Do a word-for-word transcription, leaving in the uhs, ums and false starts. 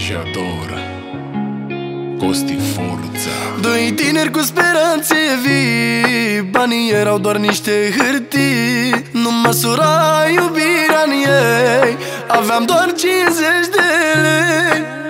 Jador, Costi Forța. Doi tineri cu speranțe vii, banii erau doar niște hârtii. Nu măsura iubirea în ei, aveam doar cincizeci de lei.